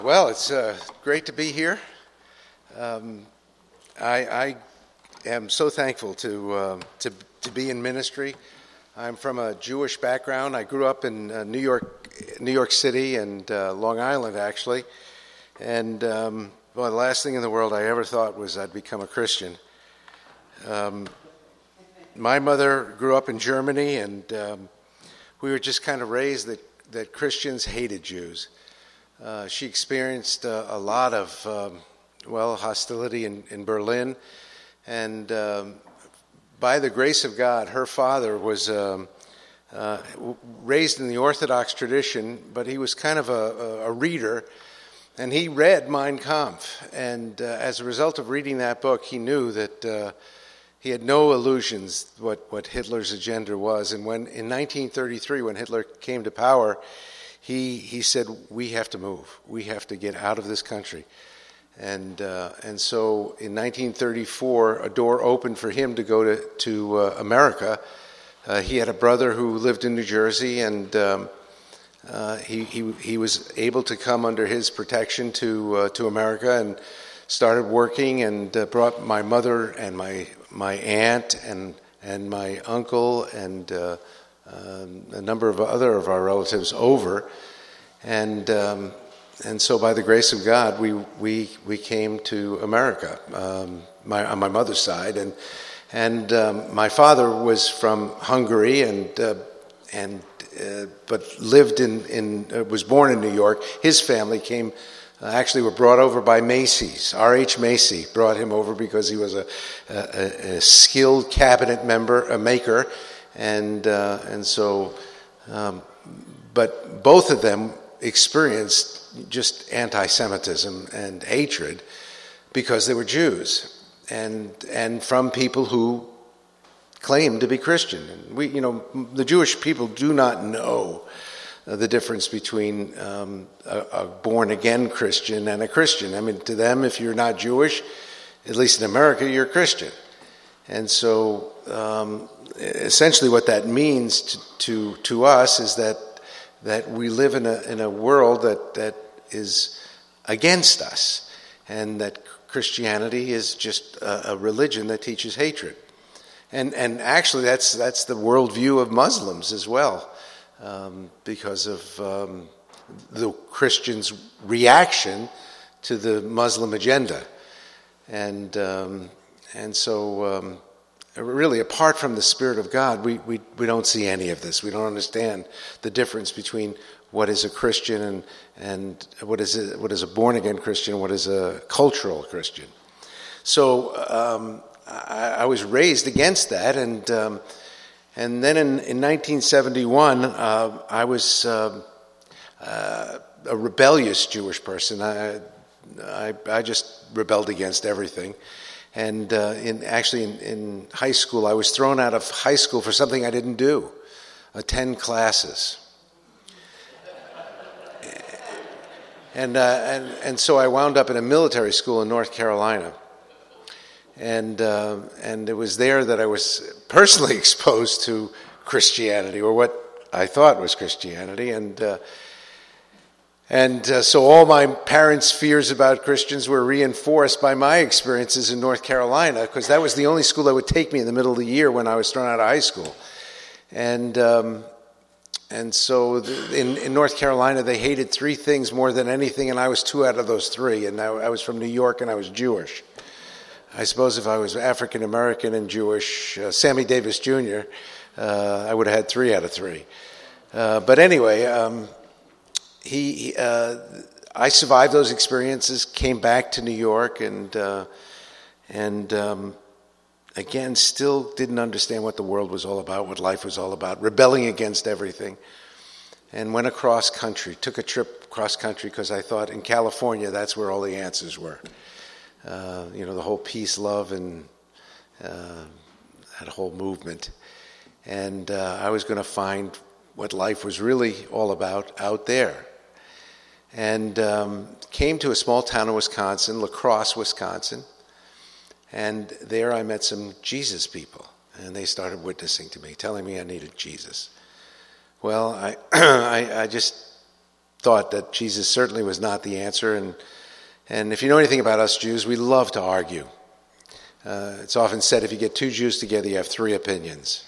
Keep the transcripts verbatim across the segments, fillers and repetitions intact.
Well, it's uh, great to be here. Um, I, I am so thankful to, uh, to to be in ministry. I'm from a Jewish background. I grew up in uh, New York, New York City, and uh, Long Island, actually. And um, well, the last thing in the world I ever thought was I'd become a Christian. Um, my mother grew up in Germany, and um, we were just kind of raised that that Christians hated Jews. Uh, she experienced uh, a lot of, um, well, hostility in, in Berlin. And um, by the grace of God, her father was um, uh, raised in the Orthodox tradition, but he was kind of a, a reader. And he read Mein Kampf. And uh, as a result of reading that book, he knew that uh, he had no illusions what, what Hitler's agenda was. And when in nineteen thirty-three, when Hitler came to power, He he said, we have to move. We have to get out of this country. And uh, and so in nineteen thirty-four, a door opened for him to go to, to uh, America. Uh, he had a brother who lived in New Jersey, and um, uh, he, he he was able to come under his protection to uh, to America and started working, and uh, brought my mother and my my aunt and and my uncle and uh, Um, a number of other of our relatives over, and um, and so by the grace of God, we we we came to America, um, my, on my mother's side, and and um, my father was from Hungary, and uh, and uh, but lived in in uh, was born in New York. His family came. Uh, actually, were brought over by Macy's. R H Macy brought him over because he was a, a, a skilled cabinet member, a maker. And uh, and so, um, but both of them experienced just anti-Semitism and hatred because they were Jews, and and from people who claimed to be Christian. And we, you know, the Jewish people do not know uh, the difference between um, a, a born-again Christian and a Christian. I mean, to them, if you're not Jewish, at least in America, you're a Christian. And so, um, essentially, what that means to, to to us is that that we live in a in a world that that is against us, and that Christianity is just a, a religion that teaches hatred. And and actually, that's that's the worldview of Muslims as well, um, because of um, the Christians' reaction to the Muslim agenda, and. Um, And so, um, really, apart from the Spirit of God, we, we, we don't see any of this. We don't understand the difference between what is a Christian and and what is a, what is a born-again Christian and what is a cultural Christian. So um, I, I was raised against that, and um, and then in, in nineteen seventy-one, uh, I was uh, uh, a rebellious Jewish person. I, I I just rebelled against everything. And uh, in actually in, in high school, I was thrown out of high school for something I didn't do, attend classes. And uh, and and so I wound up in a military school in North Carolina, and uh, and it was there that I was personally exposed to Christianity, or what I thought was Christianity, and. Uh, And uh, so all my parents' fears about Christians were reinforced by my experiences in North Carolina, because that was the only school that would take me in the middle of the year when I was thrown out of high school. And um, and so the, in, in North Carolina, they hated three things more than anything, and I was two out of those three. And I, I was from New York, and I was Jewish. I suppose if I was African American and Jewish, uh, Sammy Davis Junior, uh, I would have had three out of three. Uh, but anyway... Um, He, uh, I survived those experiences, came back to New York, and uh, and um, again, still didn't understand what the world was all about, what life was all about, rebelling against everything, and went across country, took a trip cross country because I thought in California that's where all the answers were. Uh, you know, the whole peace, love, and uh, that whole movement, and uh, I was going to find what life was really all about out there. And um, came to a small town in Wisconsin, La Crosse, Wisconsin, and there I met some Jesus people, and they started witnessing to me, telling me I needed Jesus. Well, I, I, I just thought that Jesus certainly was not the answer. And, and if you know anything about us Jews, we love to argue. Uh, it's often said if you get two Jews together, you have three opinions.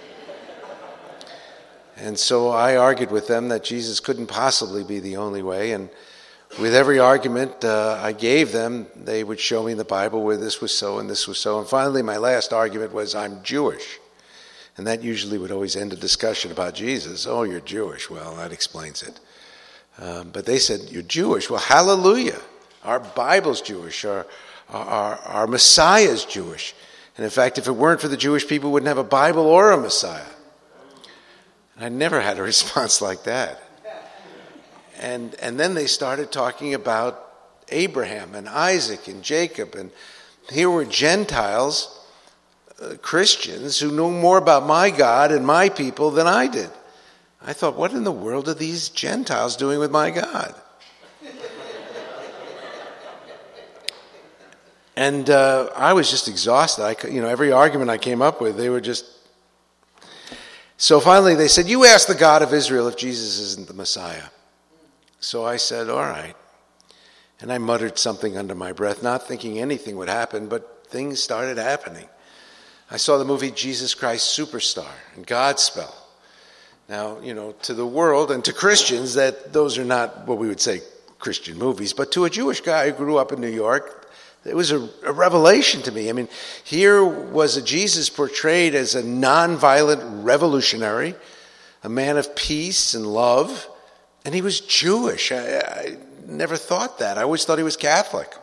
And so I argued with them that Jesus couldn't possibly be the only way. And with every argument uh, I gave them, they would show me in the Bible where this was so and this was so. And finally, my last argument was, I'm Jewish. And that usually would always end a discussion about Jesus. Oh, you're Jewish. Well, that explains it. Um, but they said, you're Jewish. Well, hallelujah. Our Bible's Jewish. Our, our, our Messiah's Jewish. And in fact, if it weren't for the Jewish people, we wouldn't have a Bible or a Messiah. I never had a response like that. And and then they started talking about Abraham and Isaac and Jacob. And here were Gentiles, uh, Christians, who knew more about my God and my people than I did. I thought, what in the world are these Gentiles doing with my God? And uh, I was just exhausted. I, you know, every argument I came up with, they were just... So finally they said, you ask the God of Israel if Jesus isn't the Messiah. So I said, all right. And I muttered something under my breath, not thinking anything would happen, but things started happening. I saw the movie Jesus Christ Superstar and Godspell. Now, you know, to the world and to Christians, that those are not what we would say Christian movies, but to a Jewish guy who grew up in New York, it was a, a revelation to me. I mean, here was a Jesus portrayed as a nonviolent revolutionary, a man of peace and love, and he was Jewish. I, I never thought that. I always thought he was Catholic.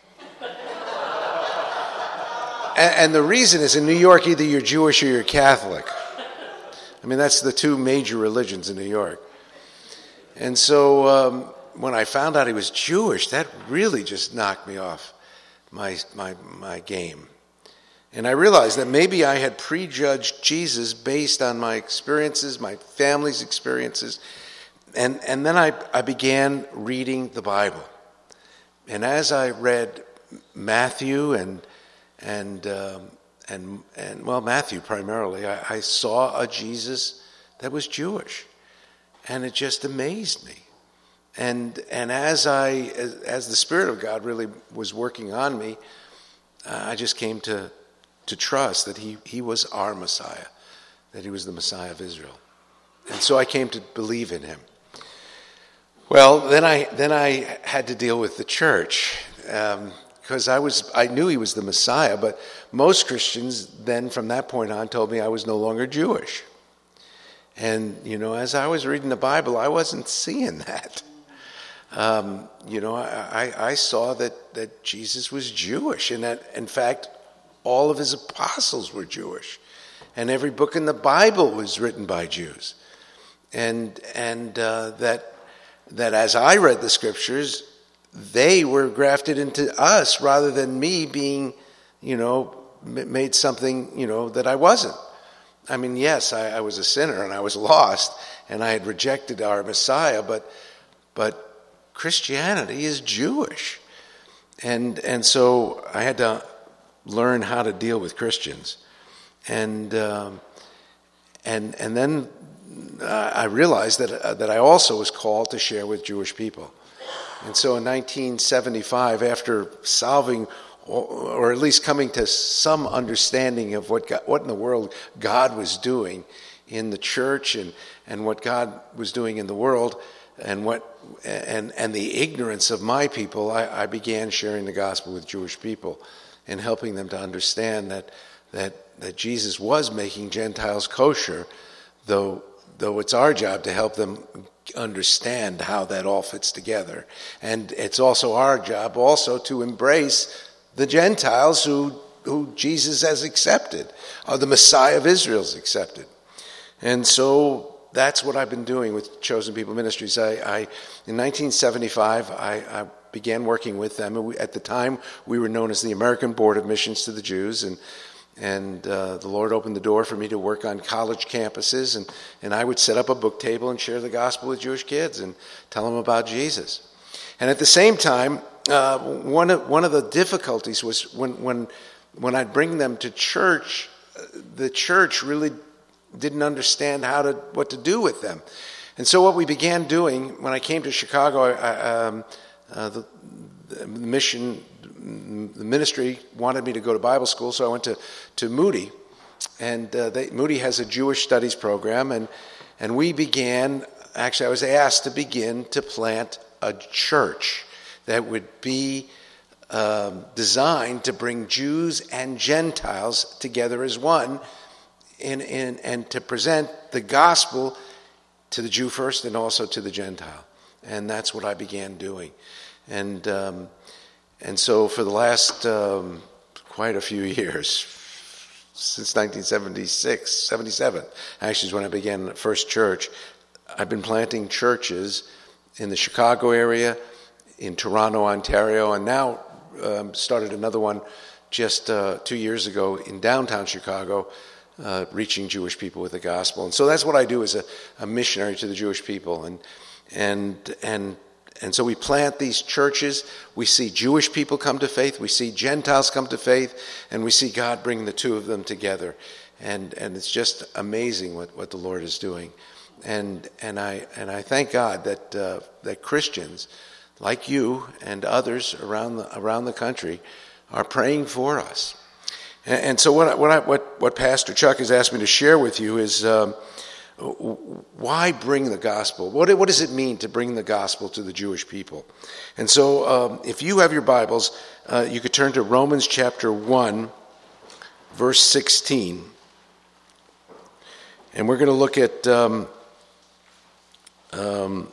and, and the reason is, in New York, either you're Jewish or you're Catholic. I mean, that's the two major religions in New York. And so um, when I found out he was Jewish, that really just knocked me off my my my game. And I realized that maybe I had prejudged Jesus based on my experiences, my family's experiences. And and then I, I began reading the Bible. And as I read Matthew and and um, and and well, Matthew primarily, I, I saw a Jesus that was Jewish. And it just amazed me. And and as I as, as the Spirit of God really was working on me, uh, I just came to to trust that he he was our Messiah, that he was the Messiah of Israel, and so I came to believe in him. Well, then I then I had to deal with the church because um, I was I knew he was the Messiah, but most Christians then from that point on told me I was no longer Jewish, and you know as I was reading the Bible, I wasn't seeing that. Um, you know, I, I saw that, that Jesus was Jewish, and that, in fact, all of his apostles were Jewish, and every book in the Bible was written by Jews, and and uh, that that as I read the scriptures, they were grafted into us rather than me being, you know, made something, you know, that I wasn't. I mean, yes, I, I was a sinner and I was lost, and I had rejected our Messiah, but but. Christianity is Jewish. And and so I had to learn how to deal with Christians. And um, and and then I realized that uh, that I also was called to share with Jewish people. And so in nineteen seventy-five, after solving or, or at least coming to some understanding of what God, what in the world God was doing in the church and, and what God was doing in the world, and what and and the ignorance of my people, I, I began sharing the gospel with Jewish people and helping them to understand that that that Jesus was making Gentiles kosher, though though it's our job to help them understand how that all fits together. And it's also our job also to embrace the Gentiles who who Jesus has accepted, or the Messiah of Israel has accepted. And so that's what I've been doing with Chosen People Ministries. I, I in nineteen seventy-five, I, I began working with them. And we, at the time, we were known as the American Board of Missions to the Jews, and and uh, the Lord opened the door for me to work on college campuses, and, and I would set up a book table and share the gospel with Jewish kids and tell them about Jesus. And at the same time, uh, one of one of the difficulties was when when when I'd bring them to church, the church really didn't understand how to what to do with them. And so what we began doing when I came to Chicago, I, um, uh, the, the mission, the ministry wanted me to go to Bible school, so I went to, to Moody. And uh, they, Moody has a Jewish studies program, and, and we began, actually I was asked to begin to plant a church that would be um, designed to bring Jews and Gentiles together as one, in, in, and to present the gospel to the Jew first and also to the Gentile. And that's what I began doing. And um, and so for the last um, quite a few years, since nineteen seventy-six, seventy-seven, actually is when I began the first church, I've been planting churches in the Chicago area, in Toronto, Ontario, and now um, started another one just uh, two years ago in downtown Chicago, uh, reaching Jewish people with the gospel. And so that's what I do as a, a missionary to the Jewish people. And and and and so we plant these churches. We see Jewish people come to faith. We see Gentiles come to faith, and we see God bring the two of them together. And and it's just amazing what, what the Lord is doing. And and I and I thank God that uh, that Christians like you and others around the around the country are praying for us. And, and so what I, what I, what what Pastor Chuck has asked me to share with you is um, why bring the gospel? What what does it mean to bring the gospel to the Jewish people? And so um, if you have your Bibles, uh, you could turn to Romans chapter one, verse sixteen, and we're going to look at um, um,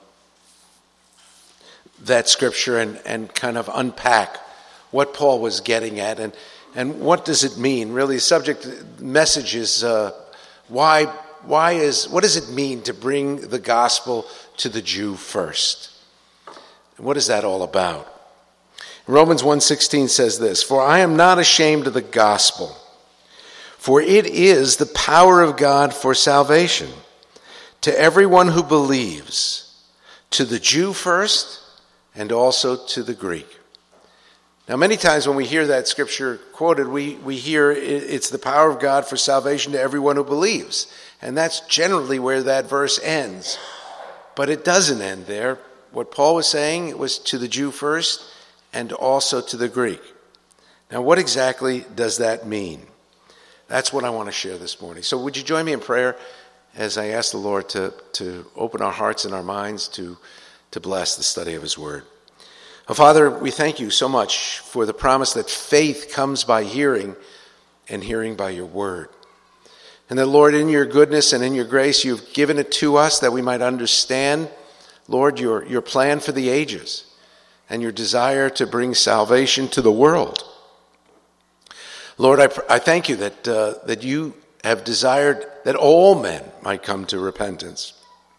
that scripture and, and kind of unpack what Paul was getting at and, and what does it mean. Really, the subject message is uh, why why is what does it mean to bring the gospel to the Jew first? What is that all about? Romans one sixteen says this, "For I am not ashamed of the gospel, for it is the power of God for salvation to everyone who believes, to the Jew first, and also to the Greek." Now, many times when we hear that scripture quoted, we, we hear it's the power of God for salvation to everyone who believes. And that's generally where that verse ends. But it doesn't end there. What Paul was saying, it was to the Jew first and also to the Greek. Now, what exactly does that mean? That's what I want to share this morning. So would you join me in prayer as I ask the Lord to, to open our hearts and our minds to to bless the study of his word. Oh, Father, we thank you so much for the promise that faith comes by hearing and hearing by your word. And that, Lord, in your goodness and in your grace, you've given it to us that we might understand, Lord, your, your plan for the ages and your desire to bring salvation to the world. Lord, I, I thank you that, uh, that you have desired that all men might come to repentance.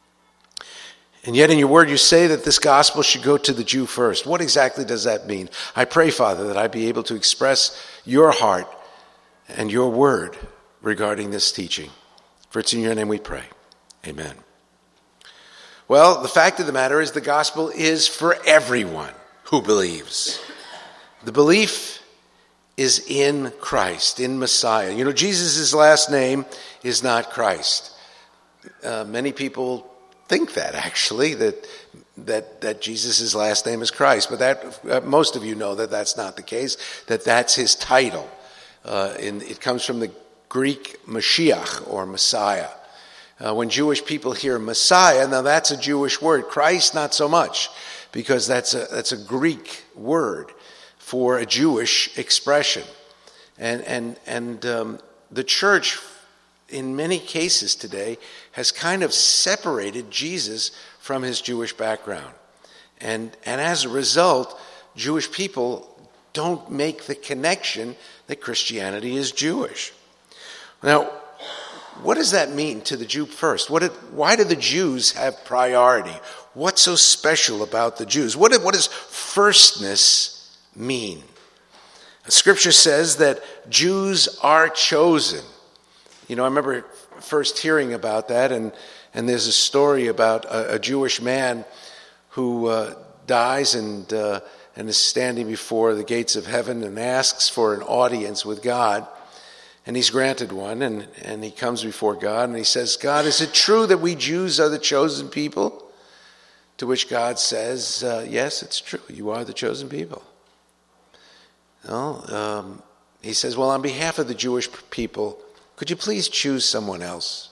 And yet in your word you say that this gospel should go to the Jew first. What exactly does that mean? I pray, Father, that I be able to express your heart and your word regarding this teaching. For it's in your name we pray. Amen. Well, the fact of the matter is the gospel is for everyone who believes. The belief is in Christ, in Messiah. You know, Jesus' last name is not Christ. Uh, many people think that actually that that that Jesus' last name is Christ, but that uh, most of you know that that's not the case. That that's his title. Uh, in, it comes from the Greek Mashiach or Messiah. Uh, when Jewish people hear Messiah, now that's a Jewish word. Christ, not so much, because that's a that's a Greek word for a Jewish expression, and and and um, the church, in many cases today, has kind of separated Jesus from his Jewish background. And, and as a result, Jewish people don't make the connection that Christianity is Jewish. Now, what does that mean to the Jew first? What did, why do the Jews have priority? What's so special about the Jews? What, what does firstness mean? Scripture says that Jews are chosen. You know, I remember first hearing about that, and, and there's a story about a, a Jewish man who uh, dies and uh, and is standing before the gates of heaven and asks for an audience with God. And he's granted one, and, and he comes before God, and he says, God, is it true that we Jews are the chosen people? To which God says, uh, yes, it's true. You are the chosen people. Well, um, he says, well, on behalf of the Jewish people, could you please choose someone else?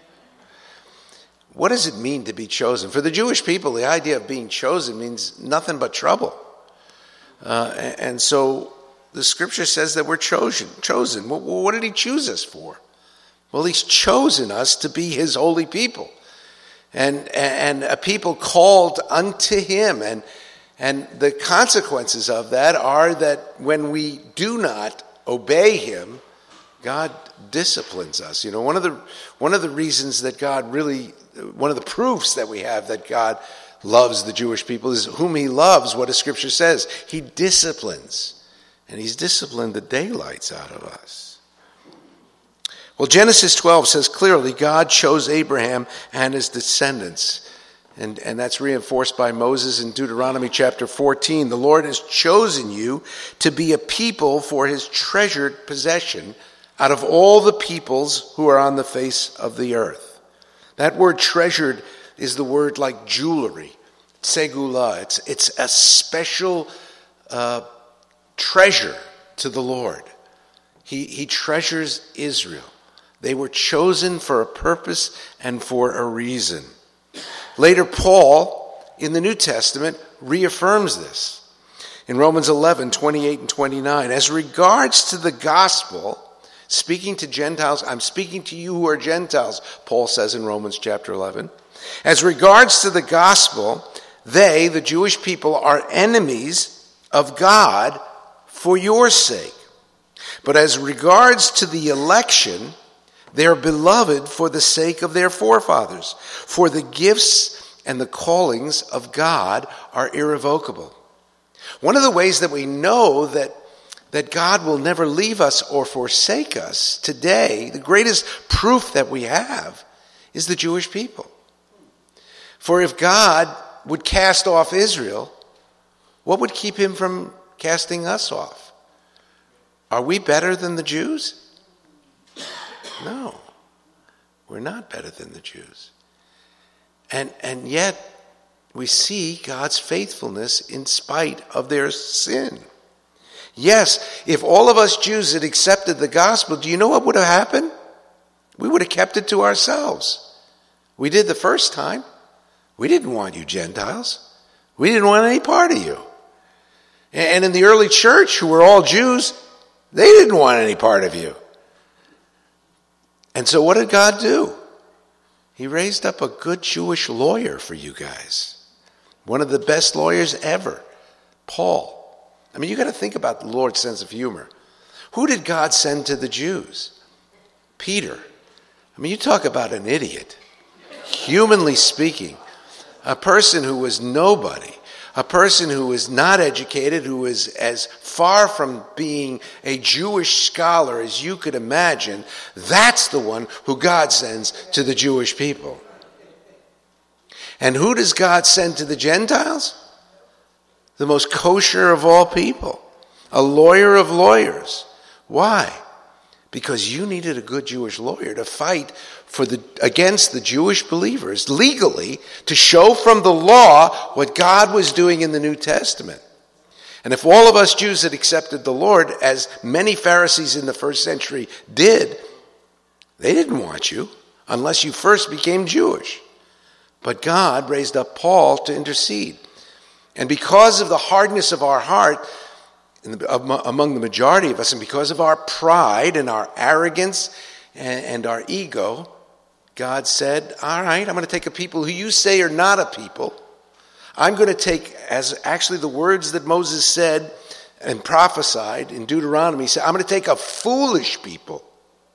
What does it mean to be chosen? For the Jewish people, the idea of being chosen means nothing but trouble. Uh, and, and so the scripture says that we're chosen. Chosen. What, what did he choose us for? Well, he's chosen us to be his holy people. And, and a people called unto him. And, and the consequences of that are that when we do not obey him, God disciplines us. You know, one of the one of the reasons that God really, one of the proofs that we have that God loves the Jewish people is whom he loves, what the scripture says. He disciplines. And he's disciplined the daylights out of us. Well, Genesis twelve says clearly God chose Abraham and his descendants. And, and that's reinforced by Moses in Deuteronomy chapter fourteen. The Lord has chosen you to be a people for his treasured possession out of all the peoples who are on the face of the earth. That word treasured is the word like jewelry, segula. It's, it's a special uh, treasure to the Lord. He, he treasures Israel. They were chosen for a purpose and for a reason. Later, Paul, in the New Testament, reaffirms this. In Romans eleven, twenty-eight and twenty-nine, as regards to the gospel, speaking to Gentiles, I'm speaking to you who are Gentiles, Paul says in Romans chapter eleven. As regards to the gospel, they, the Jewish people, are enemies of God for your sake. But as regards to the election, they are beloved for the sake of their forefathers. For the gifts and the callings of God are irrevocable. One of the ways that we know that that God will never leave us or forsake us today, the greatest proof that we have is the Jewish people. For if God would cast off Israel, what would keep him from casting us off? Are we better than the Jews? No, we're not better than the Jews. And, and yet we see God's faithfulness in spite of their sin. Yes, if all of us Jews had accepted the gospel, do you know what would have happened? We would have kept it to ourselves. We did the first time. We didn't want you Gentiles. We didn't want any part of you. And in the early church, who were all Jews, they didn't want any part of you. And so what did God do? He raised up a good Jewish lawyer for you guys. One of the best lawyers ever, Paul. I mean, you got to think about the Lord's sense of humor. Who did God send to the Jews? Peter. I mean, you talk about an idiot. Humanly speaking, a person who was nobody, a person who was not educated, who was as far from being a Jewish scholar as you could imagine, that's the one who God sends to the Jewish people. And who does God send to the Gentiles? The most kosher of all people, a lawyer of lawyers. Why? Because you needed a good Jewish lawyer to fight for the against the Jewish believers legally, to show from the law what God was doing in the New Testament. And if all of us Jews had accepted the Lord, as many Pharisees in the first century did, they didn't want you unless you first became Jewish. But God raised up Paul to intercede. And because of the hardness of our heart in the, among the majority of us, and because of our pride and our arrogance and, and our ego, God said, all right, I'm going to take a people who you say are not a people. I'm going to take, as actually the words that Moses said and prophesied in Deuteronomy, he said, I'm going to take a foolish people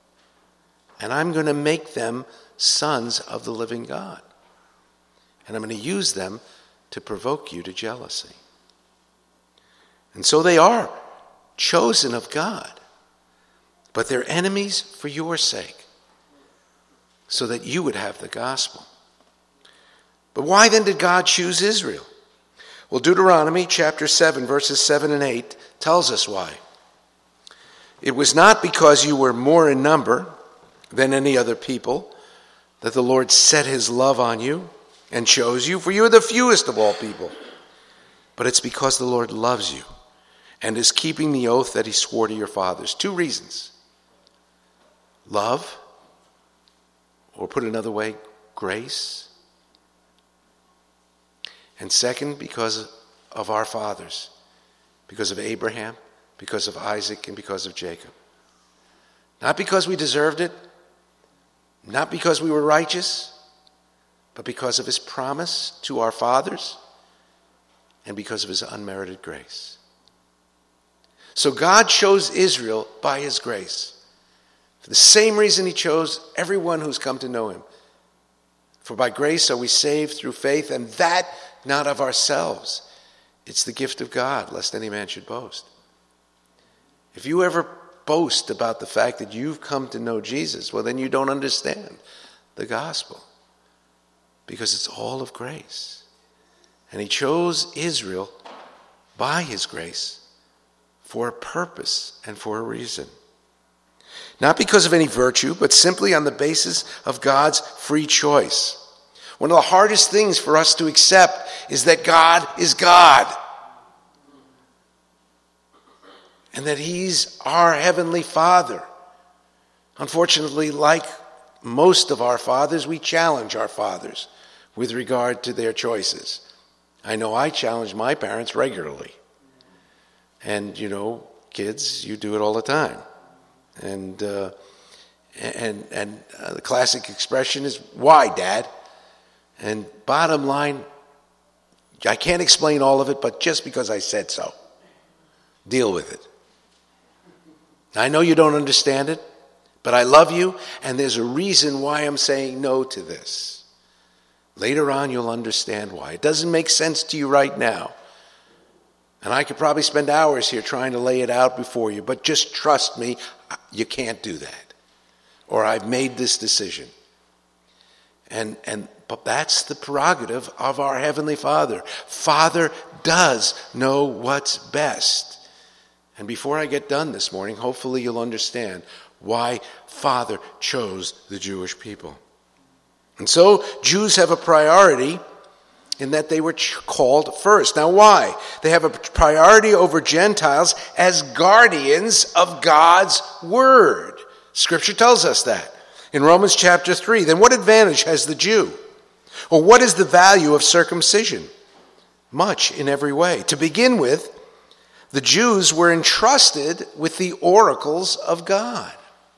and I'm going to make them sons of the living God. And I'm going to use them to provoke you to jealousy. And so they are chosen of God, but they're enemies for your sake, so that you would have the gospel. But why then did God choose Israel? Well, Deuteronomy chapter seven, verses seven and eight tells us why. It was not because you were more in number than any other people that the Lord set his love on you and chose you, for you are the fewest of all people. But it's because the Lord loves you and is keeping the oath that he swore to your fathers. Two reasons. Love, or put another way, grace. And second, because of our fathers, because of Abraham, because of Isaac, and because of Jacob. Not because we deserved it, not because we were righteous, but because of his promise to our fathers and because of his unmerited grace. So God chose Israel by his grace, for the same reason he chose everyone who's come to know him. For by grace are we saved through faith, and that not of ourselves. It's the gift of God, lest any man should boast. If you ever boast about the fact that you've come to know Jesus, well, then you don't understand the gospel, because it's all of grace. And he chose Israel by his grace for a purpose and for a reason. Not because of any virtue, but simply on the basis of God's free choice. One of the hardest things for us to accept is that God is God, and that he's our heavenly Father. Unfortunately, like most of our fathers, we challenge our fathers with regard to their choices. I know I challenge my parents regularly. And, you know, kids, you do it all the time. And uh, and and uh, the classic expression is, why, Dad? And bottom line, I can't explain all of it, but just because I said so. Deal with it. I know you don't understand it, but I love you, and there's a reason why I'm saying no to this. Later on, you'll understand why. It doesn't make sense to you right now. And I could probably spend hours here trying to lay it out before you, but just trust me, you can't do that. Or I've made this decision. And and but that's the prerogative of our Heavenly Father. Father does know what's best. And before I get done this morning, hopefully you'll understand why Father chose the Jewish people. And so Jews have a priority in that they were called first. Now why? They have a priority over Gentiles as guardians of God's word. Scripture tells us that in Romans chapter three. Then what advantage has the Jew? Or what is the value of circumcision? Much in every way. To begin with, the Jews were entrusted with the oracles of God.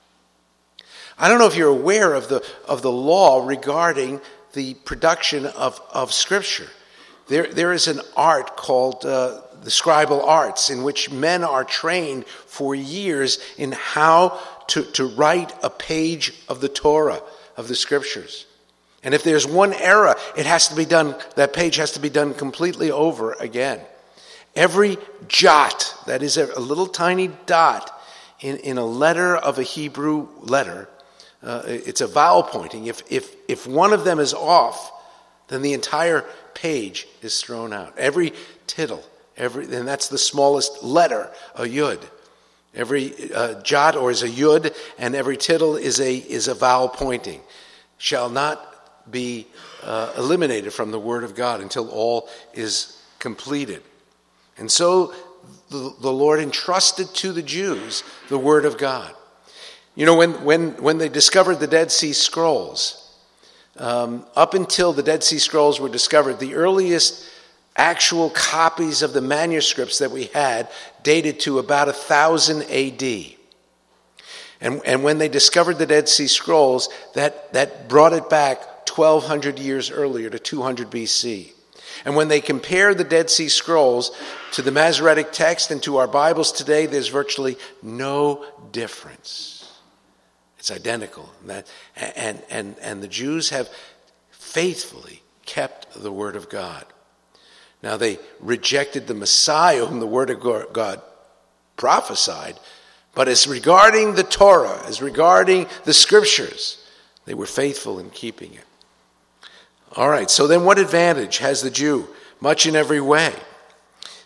I don't know if you're aware of the of the law regarding the production of, of Scripture. There, there is an art called uh, the scribal arts, in which men are trained for years in how to, to write a page of the Torah, of the Scriptures. And if there's one error, it has to be done, that page has to be done completely over again. Every jot, that is a, a little tiny dot in, in a letter of a Hebrew letter, uh, it's a vowel pointing. If, if, if one of them is off, then the entire page is thrown out. Every tittle, every, and that's the smallest letter, a yud. Every uh, jot or is a yud, and every tittle is a is a vowel pointing. Shall not be uh, eliminated from the Word of God until all is completed. And so the, the Lord entrusted to the Jews the Word of God. You know, when when when they discovered the Dead Sea Scrolls, um, up until the Dead Sea Scrolls were discovered, the earliest actual copies of the manuscripts that we had dated to about one thousand A D. And, and when they discovered the Dead Sea Scrolls, that, that brought it back twelve hundred years earlier to two hundred B C. And when they compare the Dead Sea Scrolls to the Masoretic text and to our Bibles today, there's virtually no difference. It's identical. And, that, and, and, and the Jews have faithfully kept the Word of God. Now they rejected the Messiah whom the Word of God prophesied, but as regarding the Torah, as regarding the Scriptures, they were faithful in keeping it. All right, so then what advantage has the Jew? Much in every way.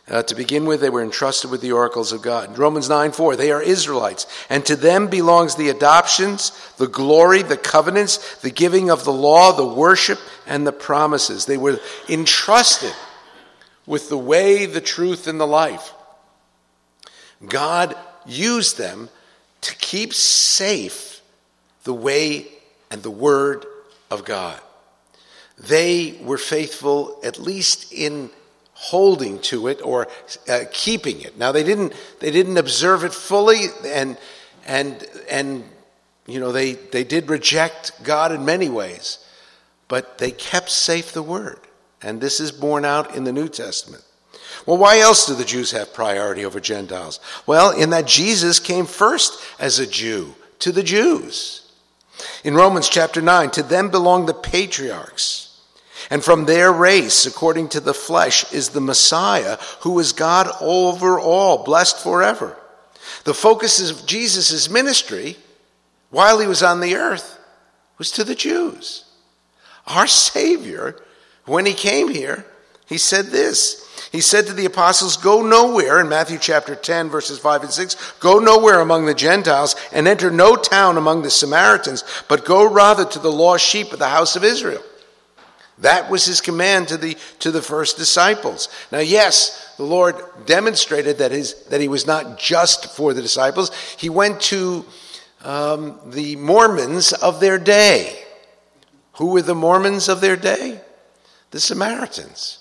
Uh, to begin with, they were entrusted with the oracles of God. Romans nine four, they are Israelites, and to them belongs the adoptions, the glory, the covenants, the giving of the law, the worship, and the promises. They were entrusted with the way, the truth, and the life. God used them to keep safe the way and the word of God. They were faithful, at least in holding to it or uh, keeping it. Now they didn't they didn't observe it fully, and and and you know they they did reject God in many ways, but they kept safe the word, and this is borne out in the New Testament. Well, why else do the Jews have priority over Gentiles? Well, in that Jesus came first as a Jew to the Jews. In Romans chapter nine, to them belong the patriarchs. And from their race, according to the flesh, is the Messiah, who is God over all, blessed forever. The focus of Jesus' ministry, while he was on the earth, was to the Jews. Our Savior, when he came here, he said this. He said to the apostles, go nowhere, in Matthew chapter ten, verses five and six, go nowhere among the Gentiles, and enter no town among the Samaritans, but go rather to the lost sheep of the house of Israel. That was his command to the to the first disciples. Now, yes, the Lord demonstrated that his that he was not just for the disciples. He went to um, the Mormons of their day. Who were the Mormons of their day? The Samaritans.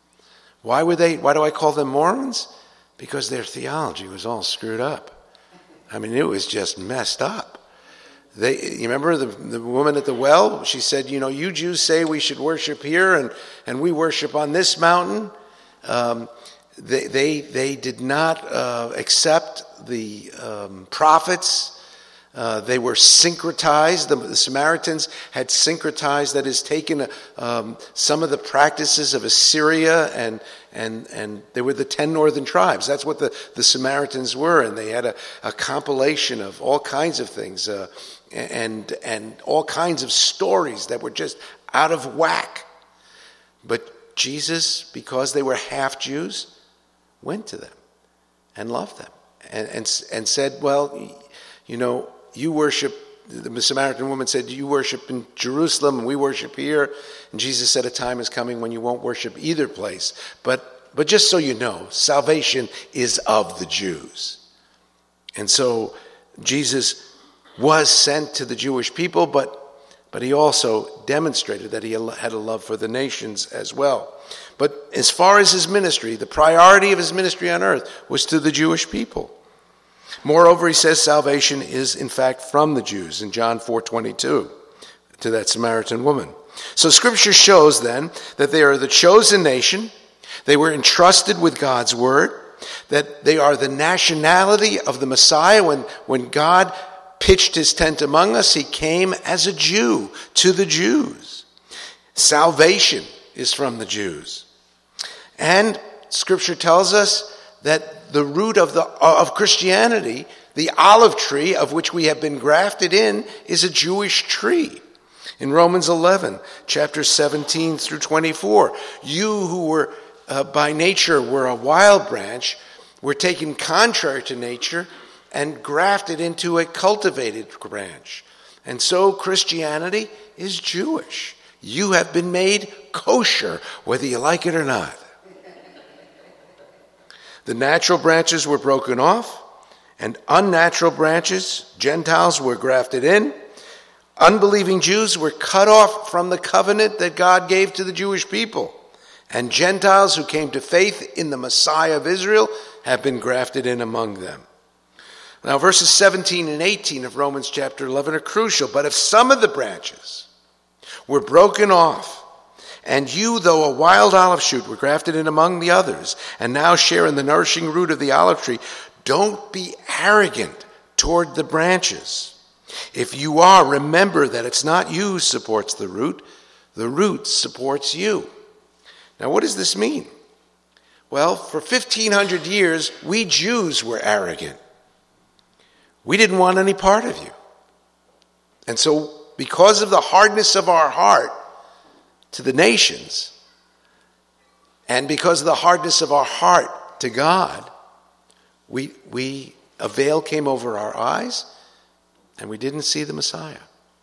Why were they? Why do I call them Mormons? Because their theology was all screwed up. I mean, it was just messed up. They, you remember the, the woman at the well? She said, you know, you Jews say we should worship here and, and we worship on this mountain. Um, they, they, they did not uh, accept the um, prophets. Uh, they were syncretized. The, the Samaritans had syncretized, that is, taken um, some of the practices of Assyria, and and and they were the ten northern tribes. That's what the, the Samaritans were, and they had a, a compilation of all kinds of things, uh, and and all kinds of stories that were just out of whack. But Jesus, because they were half Jews, went to them and loved them, and and, and said, well, you know, you worship, the Samaritan woman said, you worship in Jerusalem and we worship here. And Jesus said, a time is coming when you won't worship either place. But but just so you know, salvation is of the Jews. And so Jesus was sent to the Jewish people, but but he also demonstrated that he had a love for the nations as well. But as far as his ministry, the priority of his ministry on earth was to the Jewish people. Moreover, he says salvation is, in fact, from the Jews in John four twenty-two to that Samaritan woman. So Scripture shows then that they are the chosen nation. They were entrusted with God's word, that they are the nationality of the Messiah. When, when God pitched his tent among us, he came as a Jew to the Jews. Salvation is from the Jews. And Scripture tells us that the root of the of Christianity, the olive tree of which we have been grafted in, is a Jewish tree. In Romans eleven, chapter seventeen through twenty-four, you who were uh, by nature were a wild branch, were taken contrary to nature and grafted into a cultivated branch. And so Christianity is Jewish. You have been made kosher, whether you like it or not. The natural branches were broken off, and unnatural branches, Gentiles, were grafted in. Unbelieving Jews were cut off from the covenant that God gave to the Jewish people. And Gentiles who came to faith in the Messiah of Israel have been grafted in among them. Now, verses seventeen and eighteen of Romans chapter eleven are crucial. But if some of the branches were broken off, and you, though a wild olive shoot, were grafted in among the others, and now share in the nourishing root of the olive tree, don't be arrogant toward the branches. If you are, remember that it's not you who supports the root, the root supports you. Now, what does this mean? Well, for fifteen hundred years, we Jews were arrogant. We didn't want any part of you. And so, because of the hardness of our heart to the nations, and because of the hardness of our heart to God, we, we a veil came over our eyes and we didn't see the Messiah.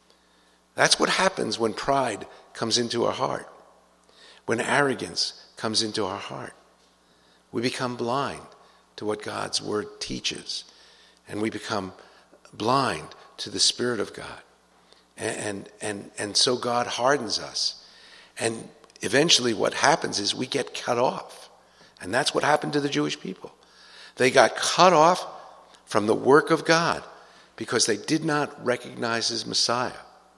That's what happens when pride comes into our heart, when arrogance comes into our heart. We become blind to what God's word teaches, and we become blind to the Spirit of God. And, and, and so God hardens us. And eventually what happens is we get cut off. And that's what happened to the Jewish people. They got cut off from the work of God because they did not recognize his Messiah.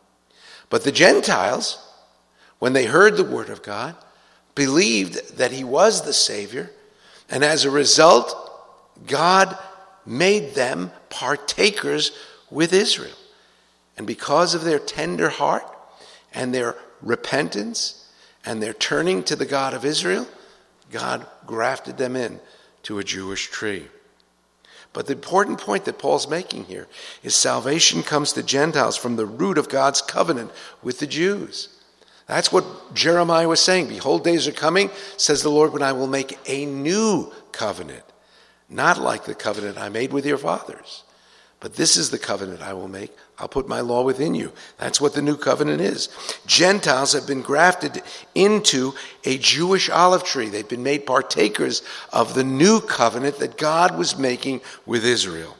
But the Gentiles, when they heard the word of God, believed that he was the Savior, and as a result, God made them partakers with Israel. And because of their tender heart and their repentance and their turning to the God of Israel, God grafted them in to a Jewish tree. But the important point that Paul's making here is salvation comes to Gentiles from the root of God's covenant with the Jews. That's what Jeremiah was saying. Behold, days are coming, says the Lord, when I will make a new covenant, not like the covenant I made with your fathers. But this is the covenant I will make. I'll put my law within you. That's what the new covenant is. Gentiles have been grafted into a Jewish olive tree. They've been made partakers of the new covenant that God was making with Israel.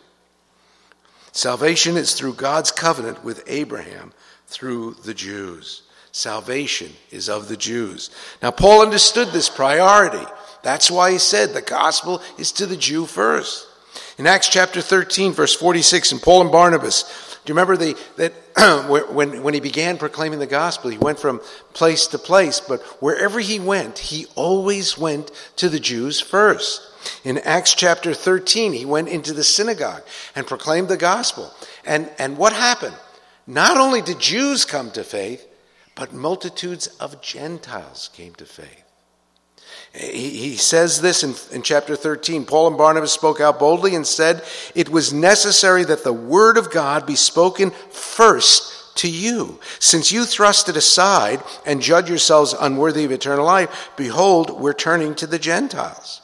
Salvation is through God's covenant with Abraham through the Jews. Salvation is of the Jews. Now, Paul understood this priority. That's why he said the gospel is to the Jew first. In Acts chapter thirteen, verse forty-six, and Paul and Barnabas, do you remember the, that when, when he began proclaiming the gospel, he went from place to place, but wherever he went, he always went to the Jews first. In Acts chapter thirteen, he went into the synagogue and proclaimed the gospel. And, and what happened? Not only did Jews come to faith, but multitudes of Gentiles came to faith. He, he says this in, in chapter thirteen. Paul and Barnabas spoke out boldly and said, it was necessary that the word of God be spoken first to you. Since you thrust it aside and judge yourselves unworthy of eternal life, behold, we're turning to the Gentiles.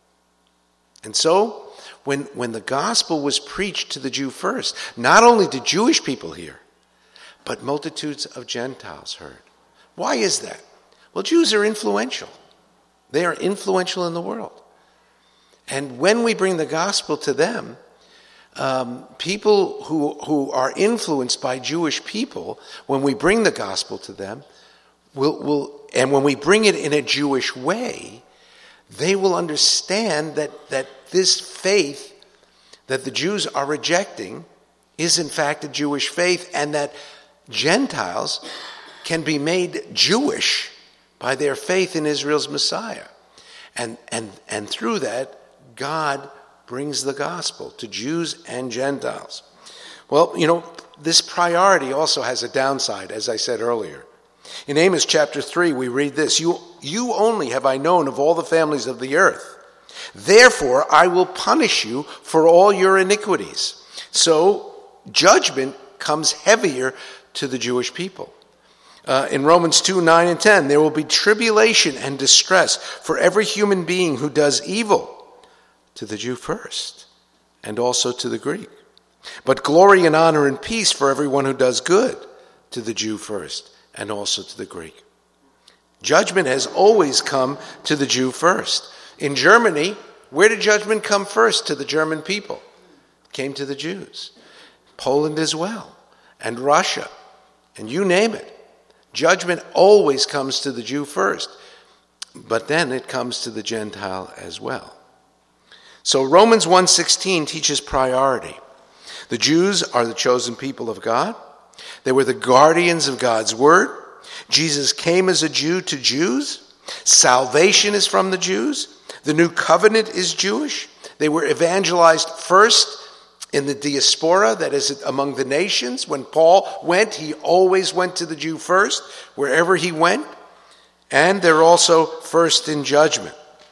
And so, when, when the gospel was preached to the Jew first, not only did Jewish people hear, but multitudes of Gentiles heard. Why is that? Well, Jews are influential. They are influential in the world. And when we bring the gospel to them, um, people who, who are influenced by Jewish people, when we bring the gospel to them, will, will, and when we bring it in a Jewish way, they will understand that, that this faith that the Jews are rejecting is in fact a Jewish faith, and that Gentiles can be made Jewish by their faith in Israel's Messiah. And, and, and through that, God brings the gospel to Jews and Gentiles. Well, you know, this priority also has a downside, as I said earlier. In Amos chapter three, we read this, you, you only have I known of all the families of the earth. Therefore, I will punish you for all your iniquities. So, judgment comes heavier to the Jewish people. Uh, in Romans two, nine and ten, there will be tribulation and distress for every human being who does evil, to the Jew first, and also to the Greek. But glory and honor and peace for everyone who does good, to the Jew first, and also to the Greek. Judgment has always come to the Jew first. In Germany, where did judgment come first to the German people? It came to the Jews. Poland as well, and Russia, and you name it. Judgment always comes to the Jew first, but then it comes to the Gentile as well. So Romans one sixteen teaches priority. The Jews are the chosen people of God. They were the guardians of God's word. Jesus came as a Jew to Jews. Salvation is from the Jews. The new covenant is Jewish. They were evangelized first in the diaspora, that is among the nations. When Paul went, he always went to the Jew first, wherever he went. And they're also first in judgment.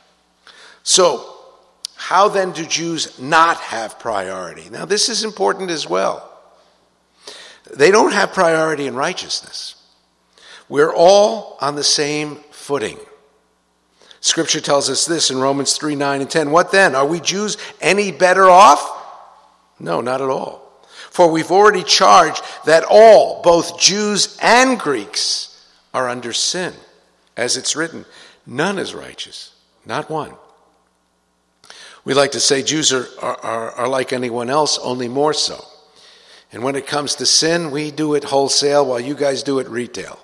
So, how then do Jews not have priority? Now, this is important as well. They don't have priority in righteousness. We're all on the same footing. Scripture tells us this in Romans three, nine, and ten. What then? Are we Jews any better off? No, not at all. For we've already charged that all, both Jews and Greeks, are under sin. As it's written, none is righteous, not one. We like to say Jews are, are, are like anyone else, only more so. And when it comes to sin, we do it wholesale while you guys do it retail.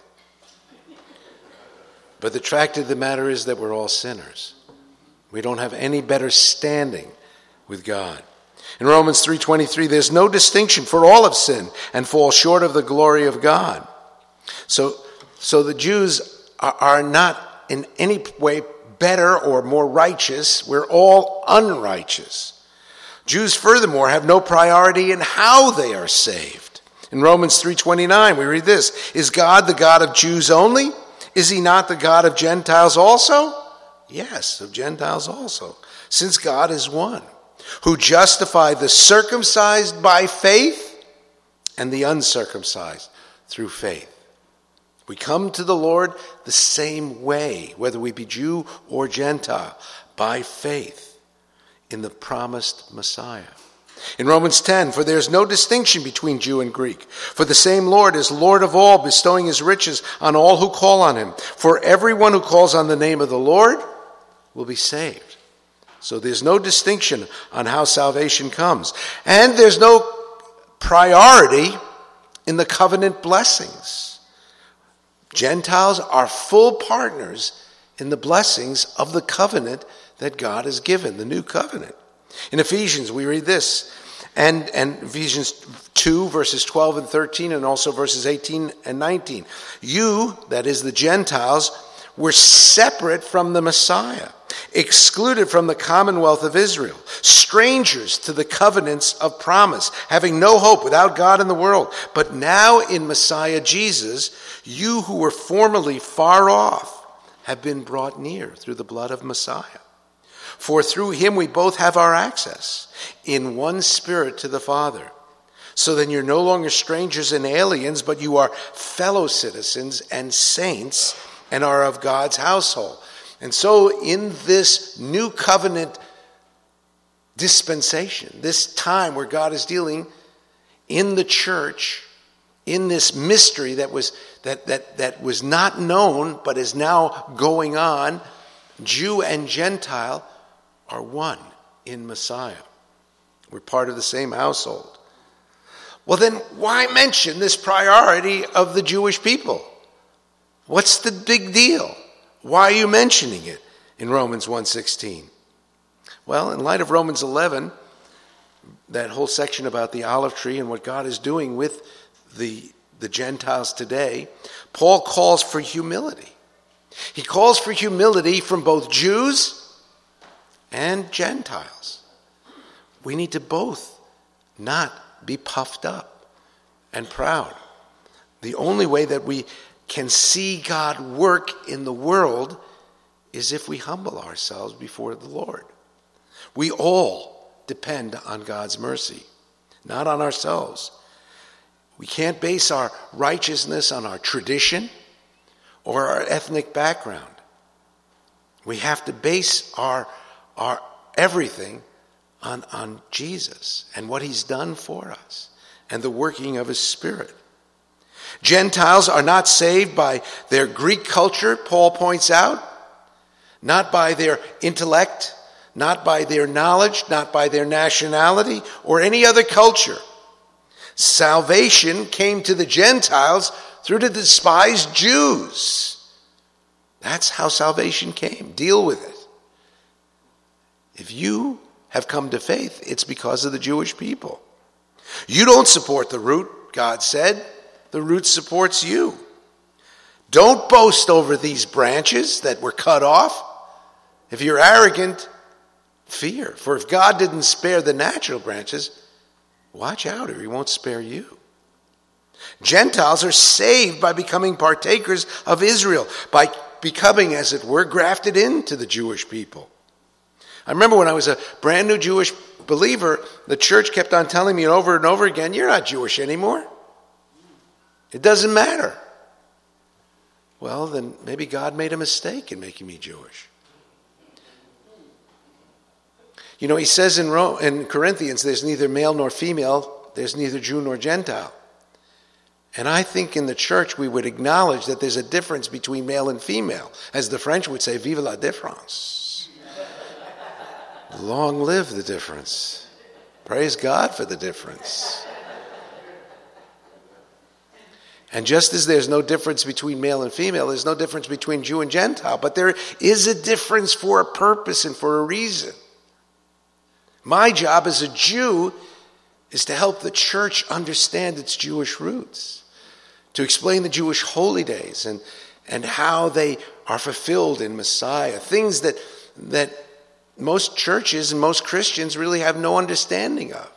But the fact of the matter is that we're all sinners. We don't have any better standing with God. In Romans three twenty-three, there's no distinction, for all have sinned and fall short of the glory of God. So, so the Jews are, are not in any way better or more righteous. We're all unrighteous. Jews, furthermore, have no priority in how they are saved. In Romans three twenty-nine, we read this: Is God the God of Jews only? Is he not the God of Gentiles also? Yes, of Gentiles also. Since God is one, who justified the circumcised by faith and the uncircumcised through faith. We come to the Lord the same way, whether we be Jew or Gentile, by faith in the promised Messiah. In Romans ten, for there is no distinction between Jew and Greek, for the same Lord is Lord of all, bestowing his riches on all who call on him. For everyone who calls on the name of the Lord will be saved. So there's no distinction on how salvation comes. And there's no priority in the covenant blessings. Gentiles are full partners in the blessings of the covenant that God has given, the new covenant. In Ephesians, we read this, and, and Ephesians two, verses twelve and thirteen, and also verses eighteen and nineteen. You, that is the Gentiles, were separate from the Messiah, excluded from the commonwealth of Israel, strangers to the covenants of promise, having no hope, without God in the world. But now in Messiah Jesus, you who were formerly far off have been brought near through the blood of Messiah. For through him we both have our access in one spirit to the Father. So then you're no longer strangers and aliens, but you are fellow citizens and saints and are of God's household. And so in this new covenant dispensation, this time where God is dealing in the church, in this mystery that was that that that was not known but is now going on, Jew and Gentile are one in Messiah. We're part of the same household. Well, then why mention this priority of the Jewish people? What's the big deal? Why are you mentioning it in Romans one sixteen? Well, in light of Romans eleven, that whole section about the olive tree and what God is doing with the, the Gentiles today, Paul calls for humility. He calls for humility from both Jews and Gentiles. We need to both not be puffed up and proud. The only way that we can see God work in the world is if we humble ourselves before the Lord. We all depend on God's mercy, not on ourselves. We can't base our righteousness on our tradition or our ethnic background. We have to base our, our everything on, on Jesus and what he's done for us and the working of his Spirit. Gentiles are not saved by their Greek culture, Paul points out, not by their intellect, not by their knowledge, not by their nationality or any other culture. Salvation came to the Gentiles through the despised Jews. That's how salvation came. Deal with it. If you have come to faith, it's because of the Jewish people. You don't support the root, God said. The root supports you. Don't boast over these branches that were cut off. If you're arrogant, fear. For if God didn't spare the natural branches, watch out or he won't spare you. Gentiles are saved by becoming partakers of Israel, by becoming, as it were, grafted into the Jewish people. I remember when I was a brand new Jewish believer, the church kept on telling me over and over again, you're not Jewish anymore. It doesn't matter. Well, then maybe God made a mistake in making me Jewish. You know, he says in Rome, in Corinthians, there's neither male nor female, there's neither Jew nor Gentile. And I think in the church we would acknowledge that there's a difference between male and female. As the French would say, vive la différence. Long live the difference. Praise God for the difference. And just as there's no difference between male and female, there's no difference between Jew and Gentile. But there is a difference for a purpose and for a reason. My job as a Jew is to help the church understand its Jewish roots, to explain the Jewish holy days and, and how they are fulfilled in Messiah, things that, that most churches and most Christians really have no understanding of.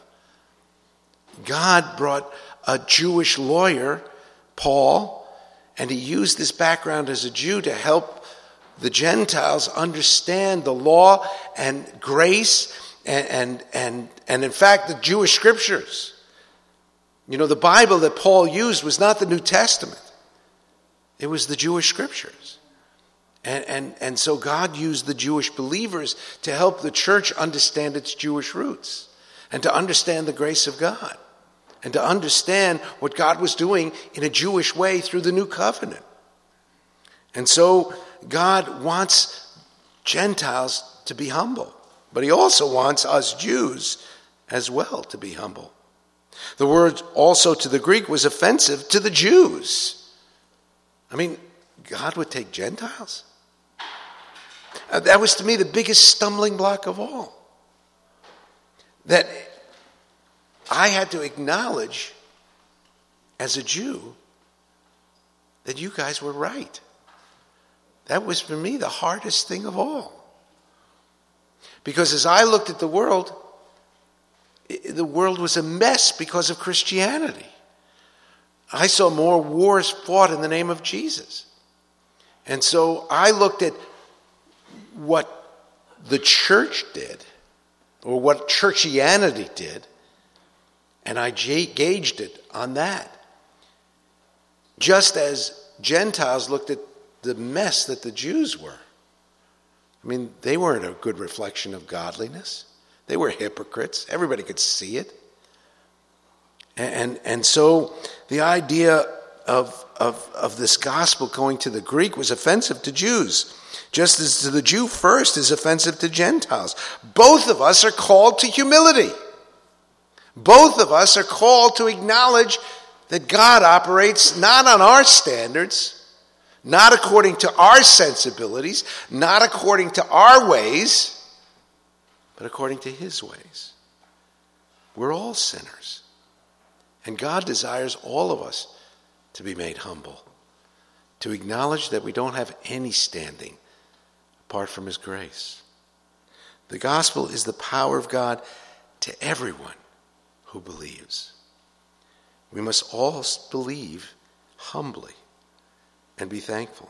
God brought a Jewish lawyer, Paul, and he used this background as a Jew to help the Gentiles understand the law and grace and and and, and in fact the Jewish scriptures. You know, the Bible that Paul used was not the New Testament. It was the Jewish scriptures. And, and, and so God used the Jewish believers to help the church understand its Jewish roots and to understand the grace of God and to understand what God was doing in a Jewish way through the new covenant. And so God wants Gentiles to be humble, but he also wants us Jews as well to be humble. The word also to the Greek was offensive to the Jews. I mean, God would take Gentiles? Uh, that was to me the biggest stumbling block of all. That I had to acknowledge as a Jew that you guys were right. That was for me the hardest thing of all. Because as I looked at the world, the world was a mess because of Christianity. I saw more wars fought in the name of Jesus. And so I looked at what the church did, or what churchianity did, and I gauged it on that. Just as Gentiles looked at the mess that the Jews were. I mean, they weren't a good reflection of godliness. They were hypocrites. Everybody could see it. And, and, and so the idea of, of, of this gospel going to the Greek was offensive to Jews, just as to the Jew first is offensive to Gentiles. Both of us are called to humility. Both of us are called to acknowledge that God operates not on our standards, not according to our sensibilities, not according to our ways, but according to his ways. We're all sinners. And God desires all of us to be made humble, to acknowledge that we don't have any standing apart from his grace. The gospel is the power of God to everyone who believes. We must all believe humbly and be thankful.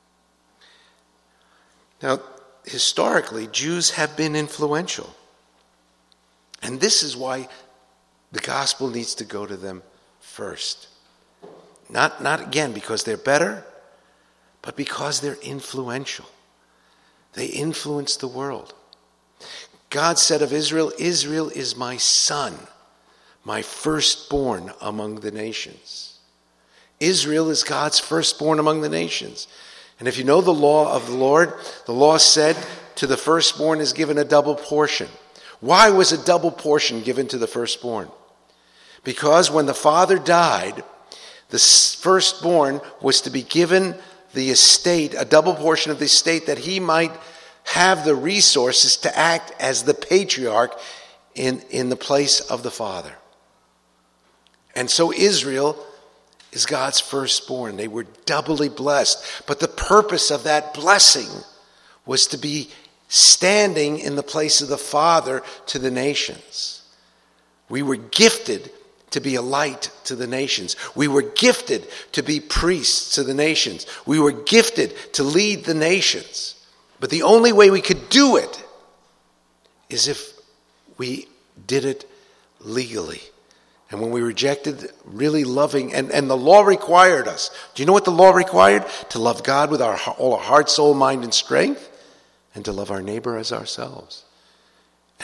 Now, historically, Jews have been influential. And this is why the gospel needs to go to them first. Not, not again because they're better, but because they're influential. They influence the world. God said of Israel, Israel is my son, my firstborn among the nations. Israel is God's firstborn among the nations. And if you know the law of the Lord, the law said to the firstborn is given a double portion. Why was a double portion given to the firstborn? Because when the father died, the firstborn was to be given the estate, a double portion of the estate, that he might have the resources to act as the patriarch in, in the place of the father. And so Israel is God's firstborn. They were doubly blessed. But the purpose of that blessing was to be standing in the place of the Father to the nations. We were gifted to be a light to the nations. We were gifted to be priests to the nations. We were gifted to lead the nations. But the only way we could do it is if we did it legally. And when we rejected really loving, and, and the law required us. Do you know what the law required? To love God with our all our heart, soul, mind, and strength, and to love our neighbor as ourselves.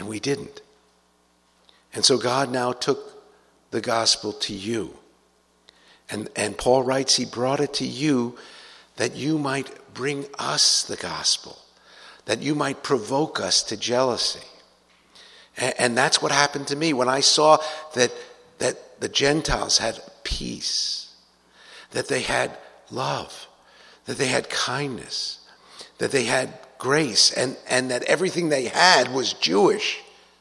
And we didn't. And so God now took the gospel to you. And, and Paul writes, he brought it to you that you might bring us the gospel, that you might provoke us to jealousy. And, and that's what happened to me when I saw that, that the Gentiles had peace, that they had love, that they had kindness, that they had grace, and, and that everything they had was Jewish.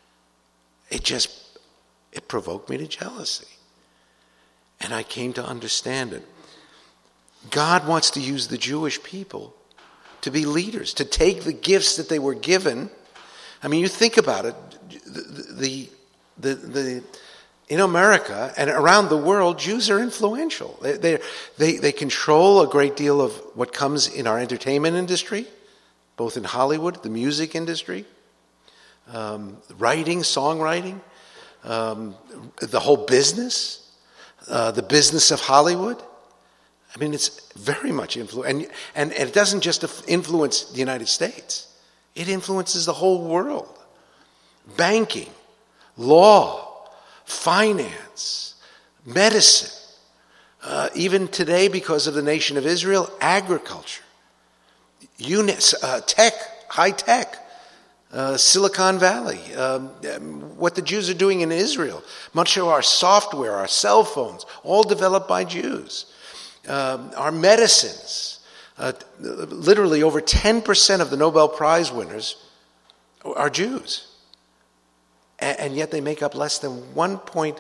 It just, it provoked me to jealousy. And I came to understand it. God wants to use the Jewish people to be leaders, to take the gifts that they were given. I mean, you think about it, the, the, the, the in America and around the world, Jews are influential. They, they, they, they control a great deal of what comes in our entertainment industry, both in Hollywood, the music industry, um, writing, songwriting, um, the whole business, uh, the business of Hollywood. I mean, it's very much influence, and, and, and it doesn't just influence the United States. It influences the whole world. Banking, law, finance, medicine, uh, even today because of the nation of Israel, agriculture, unis, uh, tech, high tech, uh, Silicon Valley, um, what the Jews are doing in Israel. Much of our software, our cell phones, all developed by Jews. Um, our medicines, uh, literally over ten percent of the Nobel Prize winners are Jews. And, and yet they make up less than one point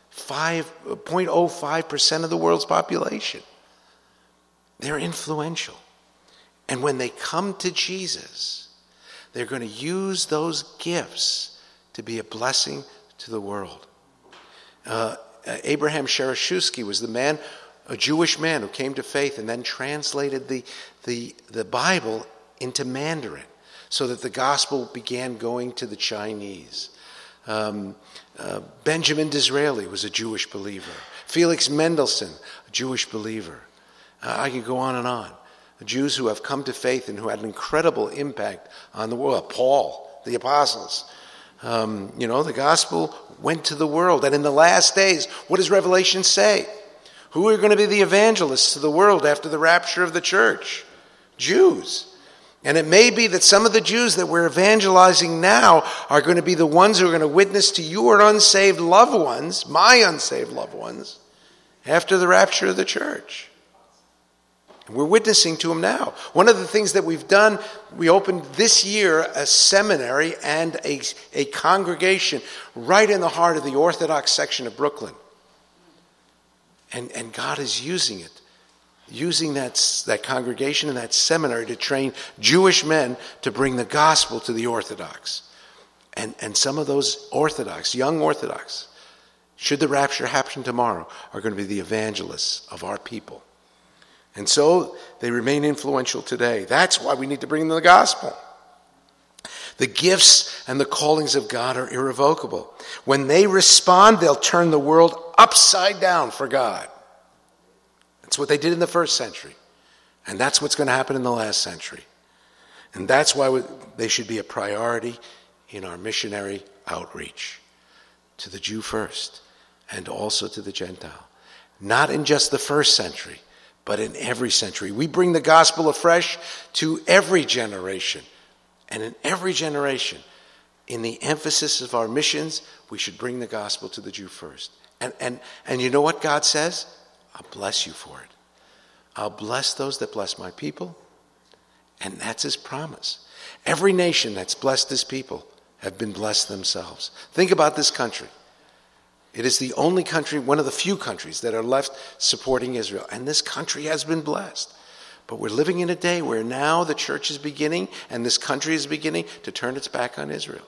zero five percent of the world's population. They're influential. And when they come to Jesus, they're going to use those gifts to be a blessing to the world. Uh, Abraham Shereshusky was the man, a Jewish man who came to faith and then translated the, the, the Bible into Mandarin so that the gospel began going to the Chinese. Um, uh, Benjamin Disraeli was a Jewish believer. Felix Mendelssohn, a Jewish believer. Uh, I could go on and on. The Jews who have come to faith and who had an incredible impact on the world. Paul, the apostles. Um, you know, the gospel went to the world. And in the last days, what does Revelation say? Who are going to be the evangelists to the world after the rapture of the church? Jews. And it may be that some of the Jews that we're evangelizing now are going to be the ones who are going to witness to your unsaved loved ones, my unsaved loved ones, after the rapture of the church. We're witnessing to them now. One of the things that we've done, we opened this year a seminary and a, a congregation right in the heart of the Orthodox section of Brooklyn. And, and God is using it, using that, that congregation and that seminary to train Jewish men to bring the gospel to the Orthodox. And, and some of those Orthodox, young Orthodox, should the rapture happen tomorrow, are going to be the evangelists of our people. And so they remain influential today. That's why we need to bring them the gospel. The gifts and the callings of God are irrevocable. When they respond, they'll turn the world upside down for God. That's what they did in the first century. And that's what's going to happen in the last century. And that's why we, they should be a priority in our missionary outreach to the Jew first and also to the Gentile. Not in just the first century, but in every century. We bring the gospel afresh to every generation. And in every generation, in the emphasis of our missions, we should bring the gospel to the Jew first. And, and, and you know what God says? I'll bless you for it. I'll bless those that bless my people. And that's his promise. Every nation that's blessed his people have been blessed themselves. Think about this country. It is the only country, one of the few countries that are left supporting Israel. And this country has been blessed. But we're living in a day where now the church is beginning and this country is beginning to turn its back on Israel.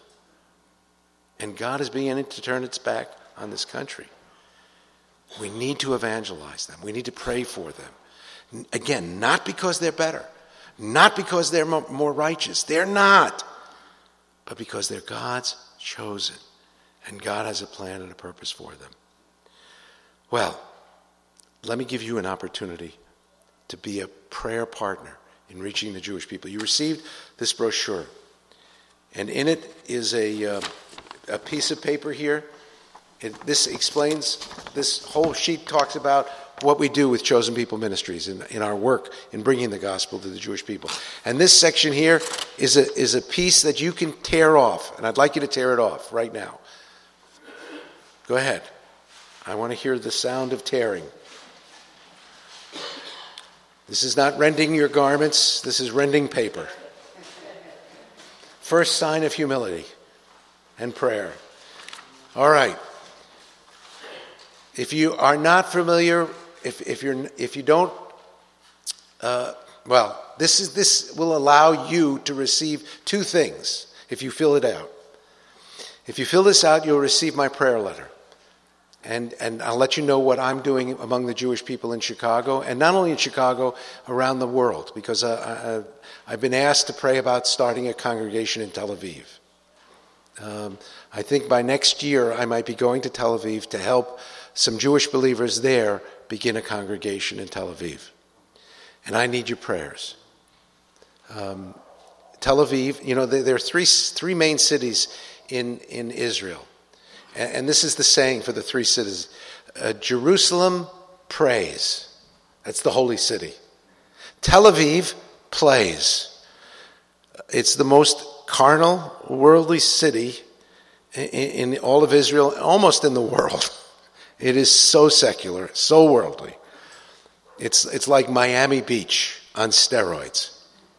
And God is beginning to turn its back on this country. We need to evangelize them. We need to pray for them. Again, not because they're better, not because they're more righteous. They're not. But because they're God's chosen. And God has a plan and a purpose for them. Well, let me give you an opportunity to be a prayer partner in reaching the Jewish people. You received this brochure, and in it is a, uh, a piece of paper here. It, this explains, this whole sheet talks about what we do with Chosen People Ministries in, in our work in bringing the gospel to the Jewish people. And this section here is a, is a piece that you can tear off, and I'd like you to tear it off right now. Go ahead. I want to hear the sound of tearing. This is not rending your garments, this is rending paper. First sign of humility and prayer. All right. If you are not familiar, if if you're if you don't, uh, well, this is this will allow you to receive two things if you fill it out. If you fill this out, you'll receive my prayer letter, and and I'll let you know what I'm doing among the Jewish people in Chicago, and not only in Chicago, around the world, because uh, I, I've been asked to pray about starting a congregation in Tel Aviv. Um, I think by next year I might be going to Tel Aviv to help some Jewish believers there begin a congregation in Tel Aviv. And I need your prayers. Um, Tel Aviv, you know, there, there are three three main cities in, in Israel. And, and this is the saying for the three cities. Uh, Jerusalem prays. That's the holy city. Tel Aviv plays. It's the most carnal, worldly city in, in all of Israel, almost in the world. It is so secular, so worldly. It's it's like Miami Beach on steroids.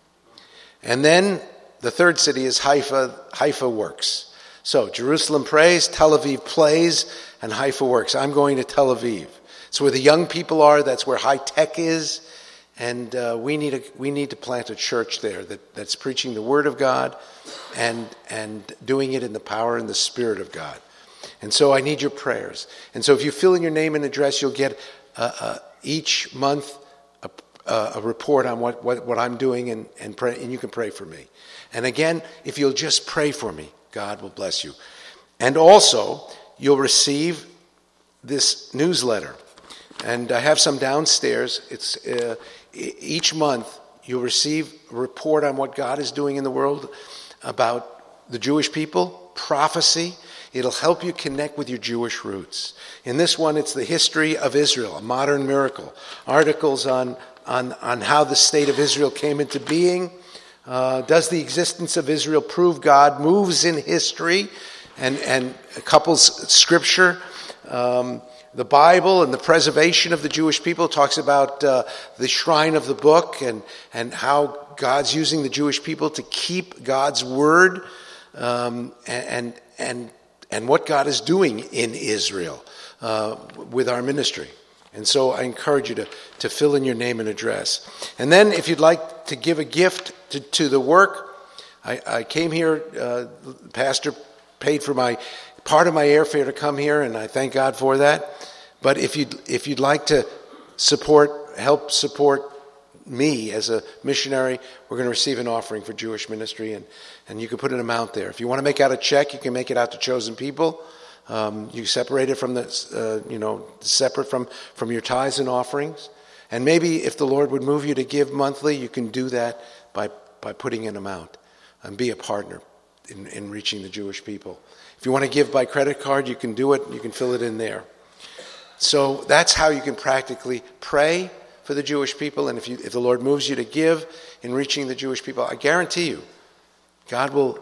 And then the third city is Haifa. Haifa works. So Jerusalem prays, Tel Aviv plays, and Haifa works. I'm going to Tel Aviv. It's where the young people are. That's where high tech is. And uh, we need a, we need to plant a church there that, that's preaching the Word of God and and doing it in the power and the Spirit of God. And so I need your prayers. And so if you fill in your name and address, you'll get uh, uh, each month a, uh, a report on what, what, what I'm doing, and, and, pray, and you can pray for me. And again, if you'll just pray for me, God will bless you. And also, you'll receive this newsletter. And I have some downstairs. It's uh, each month you'll receive a report on what God is doing in the world about the Jewish people, prophecy. It'll help you connect with your Jewish roots. In this one, it's the history of Israel, a modern miracle. Articles on, on, on how the state of Israel came into being. Uh, does the existence of Israel prove God moves in history? And, and couples scripture. Um, the Bible and the preservation of the Jewish people talks about uh, the shrine of the book and, and how God's using the Jewish people to keep God's word um, and and and what God is doing in Israel uh, with our ministry. And so I encourage you to, to fill in your name and address. And then if you'd like to give a gift to, to the work, I, I came here, uh, the pastor paid for my part of my airfare to come here, and I thank God for that. But if you'd, if you'd like to support, help support me as a missionary, we're going to receive an offering for Jewish ministry, and, and you can put an amount there. If you want to make out a check, you can make it out to Chosen People. Um, you separate it from the, uh, you know, separate from, from your tithes and offerings. And maybe if the Lord would move you to give monthly, you can do that by, by putting an amount and be a partner in, in reaching the Jewish people. If you want to give by credit card, you can do it. You can fill it in there. So that's how you can practically pray for the Jewish people. And if you, if the Lord moves you to give in reaching the Jewish people, I guarantee you, God will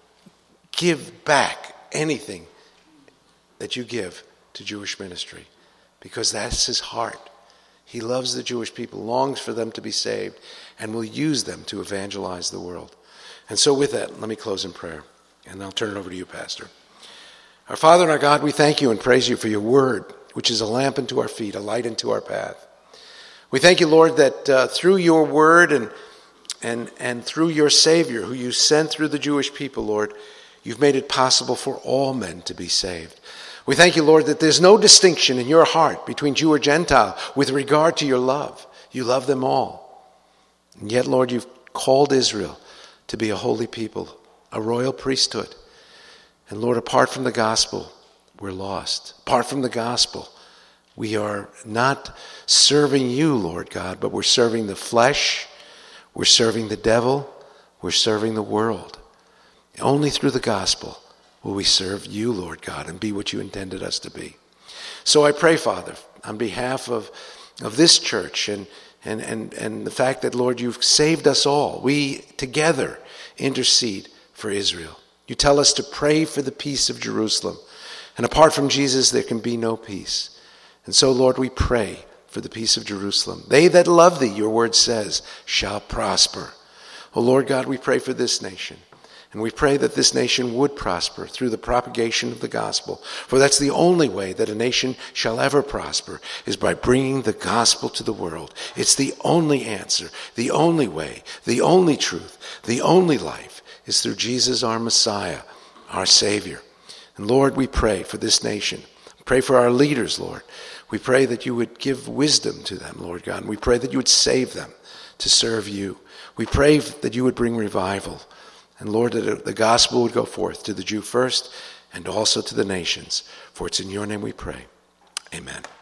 give back anything that you give to Jewish ministry, because that's his heart. He loves the Jewish people, longs for them to be saved, and will use them to evangelize the world. And so with that, let me close in prayer, and I'll turn it over to you, Pastor. Our Father and our God, we thank you and praise you for your word, which is a lamp unto our feet, a light unto our path. We thank you, Lord, that uh, through your word and, and, and through your Savior, who you sent through the Jewish people, Lord, you've made it possible for all men to be saved. We thank you, Lord, that there's no distinction in your heart between Jew or Gentile with regard to your love. You love them all. And yet, Lord, you've called Israel to be a holy people, a royal priesthood. And Lord, apart from the gospel, we're lost. Apart from the gospel, we are not serving you, Lord God, but we're serving the flesh, we're serving the devil, we're serving the world. Only through the gospel will we serve you, Lord God, and be what you intended us to be. So I pray, Father, on behalf of, of this church and, and, and, and the fact that, Lord, you've saved us all. We together intercede for Israel. You tell us to pray for the peace of Jerusalem. And apart from Jesus, there can be no peace. And so, Lord, we pray for the peace of Jerusalem. They that love thee, your word says, shall prosper. Oh, Lord God, we pray for this nation. And we pray that this nation would prosper through the propagation of the gospel. For that's the only way that a nation shall ever prosper, is by bringing the gospel to the world. It's the only answer, the only way, the only truth, the only life is through Jesus, our Messiah, our Savior. And Lord, we pray for this nation. Pray for our leaders, Lord. We pray that you would give wisdom to them, Lord God. And we pray that you would save them to serve you. We pray that you would bring revival. And Lord, that the gospel would go forth to the Jew first and also to the nations. For it's in your name we pray. Amen.